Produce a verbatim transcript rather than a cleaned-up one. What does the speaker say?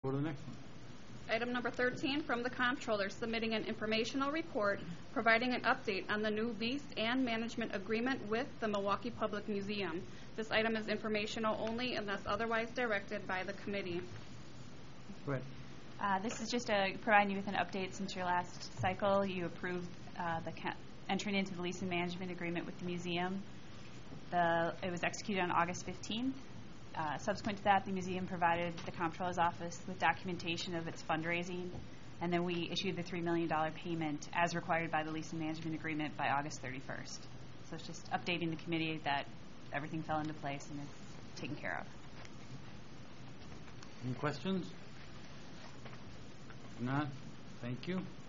Go to the next one. Item number thirteen, from the Comptroller, submitting an informational report providing an update on the new lease and management agreement with the Milwaukee Public Museum. This item is informational only unless otherwise directed by the committee. Go ahead. Uh, this is just a, providing you with an update since your last cycle. You approved uh, the ca- entering into the lease and management agreement with the museum. The, it was executed on August fifteenth. Uh, subsequent to that, the museum provided the Comptroller's office with documentation of its fundraising, and then we issued the three million dollars payment as required by the lease and management agreement by August thirty-first. So it's just updating the committee that everything fell into place and is taken care of. Any questions? If not, thank you.